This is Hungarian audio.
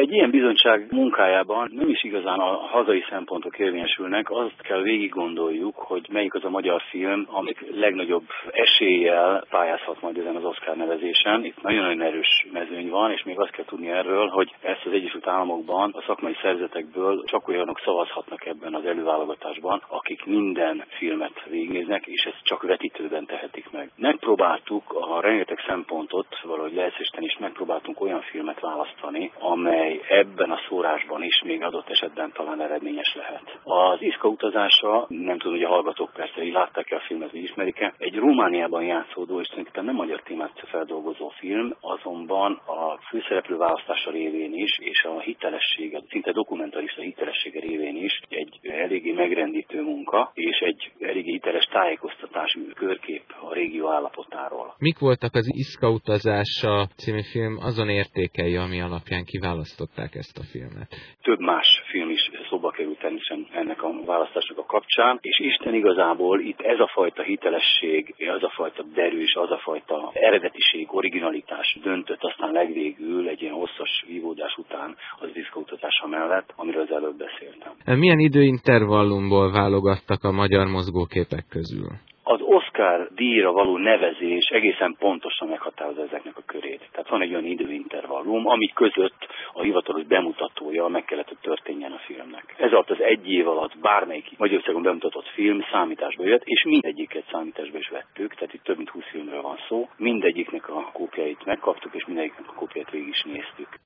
egy ilyen bizottság munkájában nem is igazán a hazai szempontok érvényesülnek, azt kell végig gondoljuk, hogy melyik az a magyar film, amik legnagyobb eséllyel pályázhat majd ezen az Oscar nevezésen. Itt nagyon-nagyon erős mezőny van, és még azt kell tudni erről, hogy ezt az Egyesült Államokban a szakmai szervezetekből csak olyanok szavazhatnak ebben az előválogatásban, akik minden filmet végignéznek, és ezt csak vetítőben tehetik meg. Megpróbáltuk a rengeteg szempontot valahogy leegyszerűsíteni, és megpróbáltunk olyan filmet választani, amely ebben a szórásban is még adott esetben talán eredményes lehet. Az Iszka utazása, nem tudom, hogy a hallgatók persze így látták-e a filmet, vagy ismerik-e, egy Romániában játszódó és tulajdonképpen nem magyar témát feldolgozó film, azonban a főszereplő választása révén is, és a hitelessége, szinte dokumentarista hitelessége révén is egy eléggé megrendítő munka, és egy eléggé hiteles tájékoztatású körkép a régió állapotáról. Mik voltak az Iszka utazása című film azon értékei, ami alapján kiválasztották ezt a filmet? Több más film is szóba került természetesen ennek a választásnak a kapcsán, és Isten igazából itt ez a fajta hitelesség, az a fajta derűs, az a fajta eredetiség, originalitás döntött aztán legvégül egy ilyen hosszas vívódás után az Iszka utazása mellett, amiről az előbb beszéltem. Milyen időintervallumból válogattak a magyar mozgóképek közül? Az Oscar díjra való nevezés egészen pontosan meghatározza ezeknek a körét. Tehát van egy olyan időintervallum, ami között a hivatalos bemutatója meg kellett, hogy történjen a filmnek. Ez alatt az egy év alatt bármelyik Magyarországon bemutatott film számításba jött, és mindegyiket számításba is vettük, tehát itt több mint 20 filmről van szó. Mindegyiknek a kópiáit megkaptuk, és mindegyiknek a kópiáit végig is néztük.